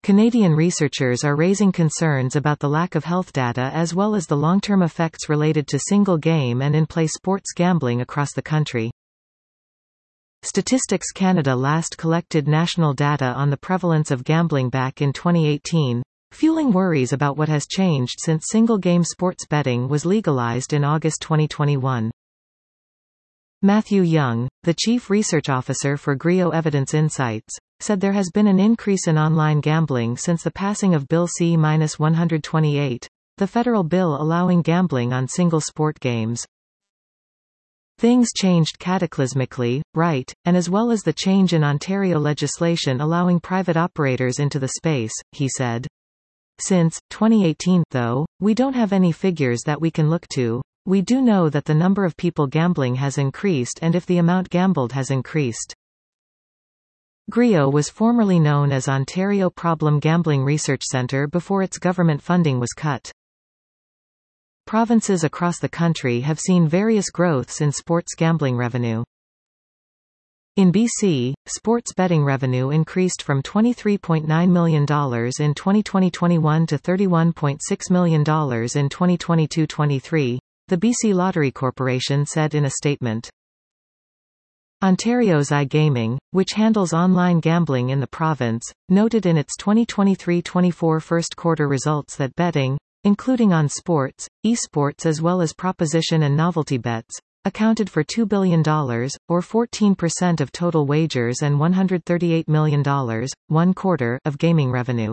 Canadian researchers are raising concerns about the lack of health data as well as the long-term effects related to single-game and in-play sports gambling across the country. Statistics Canada last collected national data on the prevalence of gambling back in 2018, fueling worries about what has changed since single-game sports betting was legalized in August 2021. Matthew Young, the Chief Research Officer for GRIO Evidence Insights, said there has been an increase in online gambling since the passing of Bill C-128, the federal bill allowing gambling on single sport games. Things changed cataclysmically, right, and as well as the change in Ontario legislation allowing private operators into the space, he said. Since 2018, though, we don't have any figures that we can look to. We do know that the number of people gambling has increased and if the amount gambled has increased. GRIO was formerly known as Ontario Problem Gambling Research Centre before its government funding was cut. Provinces across the country have seen various growths in sports gambling revenue. In BC, sports betting revenue increased from $23.9 million in 2020-21 to $31.6 million in 2022-23, the BC Lottery Corporation said in a statement. Ontario's iGaming, which handles online gambling in the province, noted in its 2023-24 first quarter results that betting, including on sports, esports as well as proposition and novelty bets, accounted for $2 billion, or 14% of total wagers and $138 million, 1/4, of gaming revenue.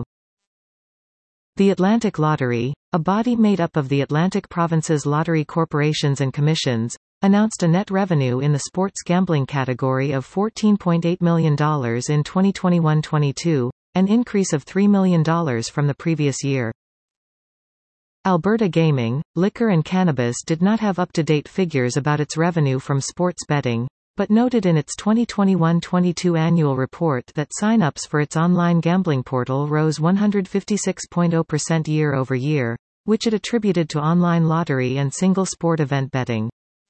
The Atlantic Lottery, a body made up of the Atlantic Province's lottery corporations and commissions, announced a net revenue in the sports gambling category of $14.8 million in 2021-22, an increase of $3 million from the previous year. Alberta Gaming, Liquor and Cannabis did not have up-to-date figures about its revenue from sports betting, but noted in its 2021-22 annual report that sign-ups for its online gambling portal rose 156.0% year-over-year, which it attributed to online lottery and single sport event betting.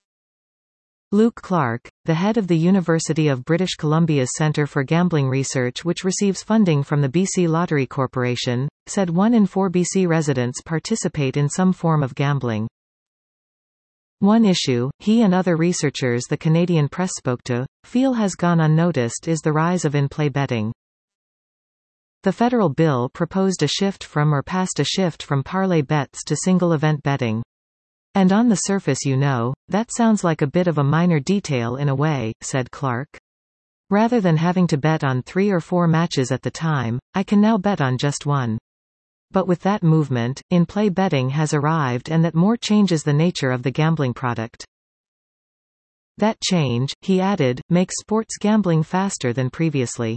Luke Clark, the head of the University of British Columbia's Centre for Gambling Research, which receives funding from the BC Lottery Corporation, said 1 in 4 BC residents participate in some form of gambling. One issue, he and other researchers the Canadian Press spoke to, feel has gone unnoticed is the rise of in-play betting. The federal bill proposed a shift from parlay bets to single-event betting. And on the surface that sounds like a bit of a minor detail in a way, said Clark. Rather than having to bet on 3 or 4 matches at the time, I can now bet on just one. But with that movement, in-play betting has arrived and that more changes the nature of the gambling product. That change, he added, makes sports gambling faster than previously.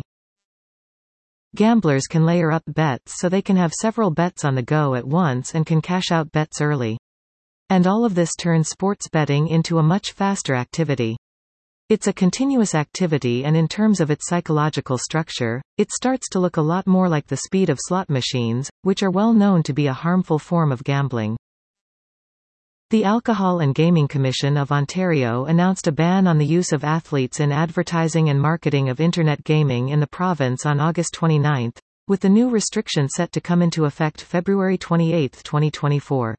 Gamblers can layer up bets so they can have several bets on the go at once and can cash out bets early. And all of this turns sports betting into a much faster activity. It's a continuous activity and in terms of its psychological structure, it starts to look a lot more like the speed of slot machines, which are well known to be a harmful form of gambling. The Alcohol and Gaming Commission of Ontario announced a ban on the use of athletes in advertising and marketing of Internet gaming in the province on August 29, with the new restriction set to come into effect February 28, 2024.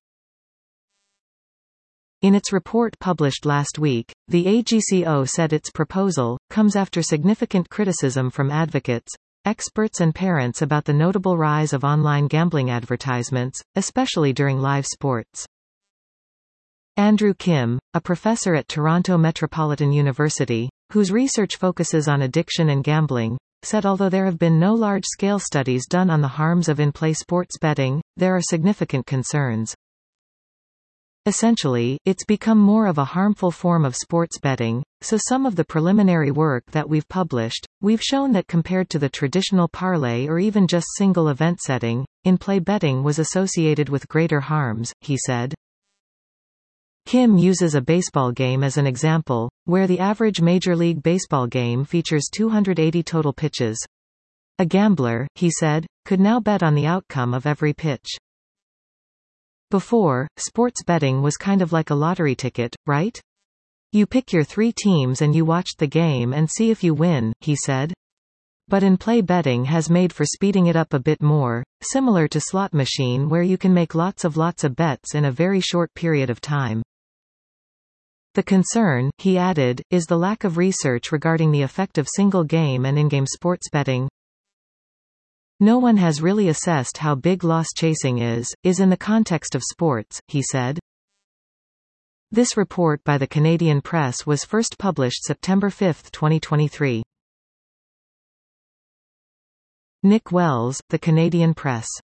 In its report published last week, the AGCO said its proposal comes after significant criticism from advocates, experts and parents about the notable rise of online gambling advertisements, especially during live sports. Andrew Kim, a professor at Toronto Metropolitan University, whose research focuses on addiction and gambling, said although there have been no large-scale studies done on the harms of in-play sports betting, there are significant concerns. Essentially, it's become more of a harmful form of sports betting, so some of the preliminary work that we've published, we've shown that compared to the traditional parlay or even just single event setting, in-play betting was associated with greater harms, he said. Kim uses a baseball game as an example, where the average Major League Baseball game features 280 total pitches. A gambler, he said, could now bet on the outcome of every pitch. Before, sports betting was kind of like a lottery ticket, right? You pick your 3 teams and you watch the game and see if you win, he said. But in-play betting has made for speeding it up a bit more, similar to slot machine where you can make lots of bets in a very short period of time. The concern, he added, is the lack of research regarding the effect of single game and in-game sports betting. No one has really assessed how big loss chasing is in the context of sports, he said. This report by the Canadian Press was first published September 5, 2023. Nick Wells, The Canadian Press.